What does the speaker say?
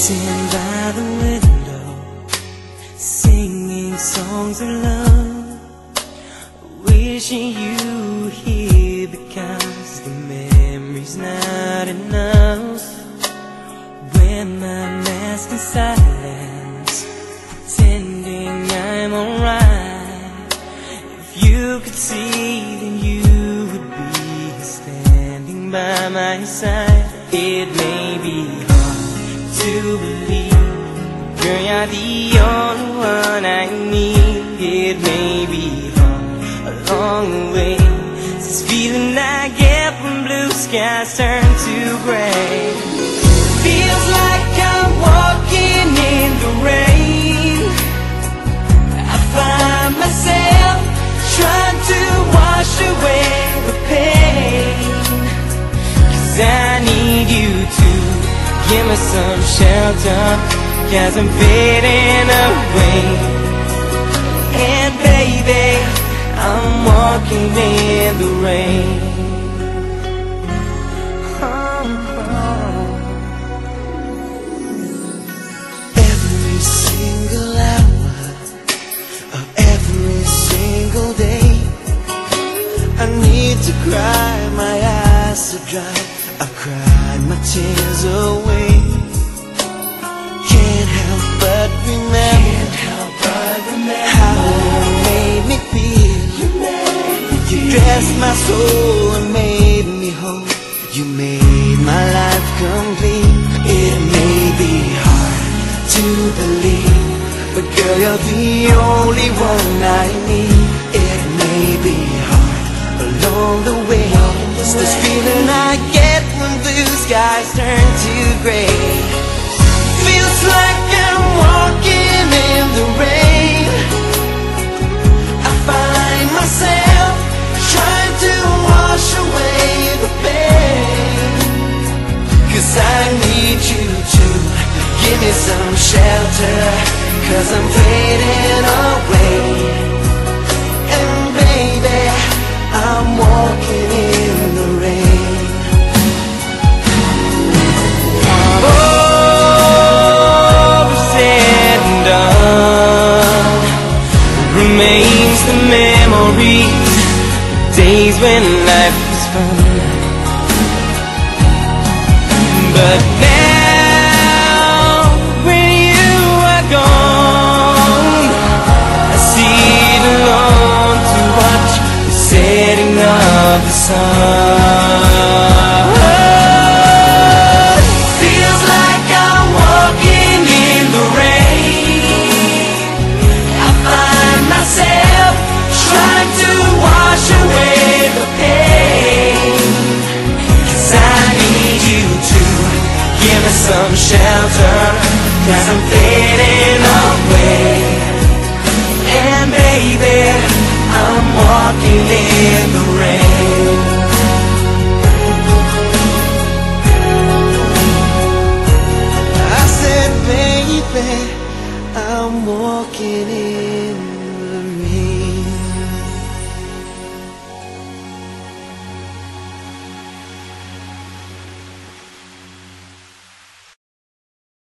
Sitting by the window, singing songs of love, wishing you were here because the memory's not enough. Wear my mask in silence, pretending I'm alright. If you could see, then you would be standing by my side. It may be hard to believe, girl, you're the only one I need. It may be hard along the way, this feeling I get when blue skies turn to gray. Feels like I'm walking in the rain. I find myself trying to wash away the pain, 'cause I need you to give me some shelter, 'cause I'm fading away. And baby, I'm walking in the rain. Every single hour of every single day, I need to cry, my eyes are dry. I've cried my tears away. Can't help but remember how you made me feel. You dressed my soul and made me whole. You made my life complete. It may be hard to believe, but girl, you're the only one I need. It may be hard along the way, it's this feeling I get when blue skies turn to gray. Feels like I'm walking in the rain. I find myself trying to wash away the pain, 'cause I need you to give me some shelter, 'cause I'm fading away. And baby, I'm walking in the rain. All said and done, remains the memories, days when life was fun. But now, when you are gone, I sit alone to watch the setting of the sun. Feels like I'm walking in the rain. I find myself trying to wash away the pain, 'cause I need you to give me some shelter, 'cause I'm fading away. And baby, I'm walking in the rain. I said, baby, I'm walking in